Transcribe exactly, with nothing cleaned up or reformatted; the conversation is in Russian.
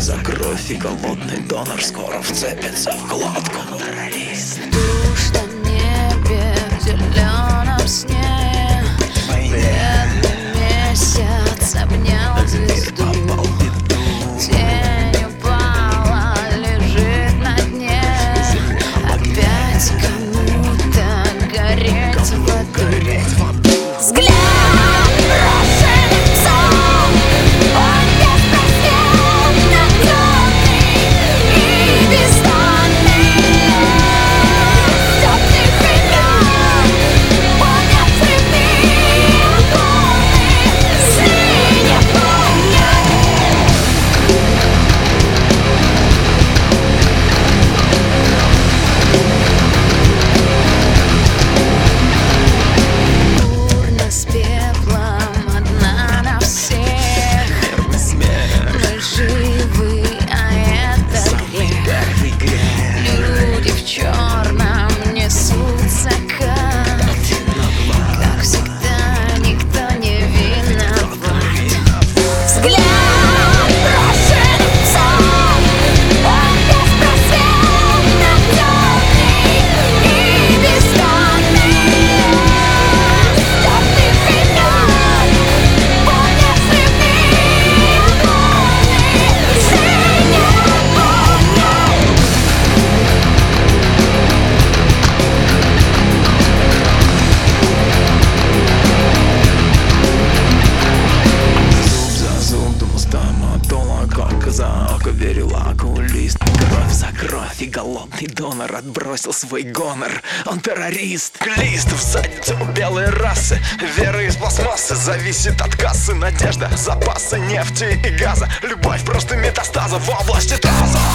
за кровь, и голодный донор скоро вцепится в глотку. Террорист. Дождь на небе в зеленом сне, бледный месяц обнял звезду. Тень упала, лежит на дне. Опять кому-то гореть в аду. Взгляд брошен в сон, он беспросветно темный и бездонный. Темных времен понял цветные волны, сны не помнят. Урна с пеплом одна на всех. Мы живы, а это грех. Люди в черном несутся как. Как всегда, никто не виноват. Взгляд брошен в сон, он беспросветно темный и бездонный. Темных времен понял цветные волны, сны не помнят. Зуб за зуб, думал, стоматолог, око за око, верил окулист. Кровь за кровь, и голодный донор отбросил свой гонор. Он террорист, глист в задницу у белой расы. Вера из пластмассы зависит от кассы. Надежда, запасы нефти и газа. Любовь просто метастаза в области таза.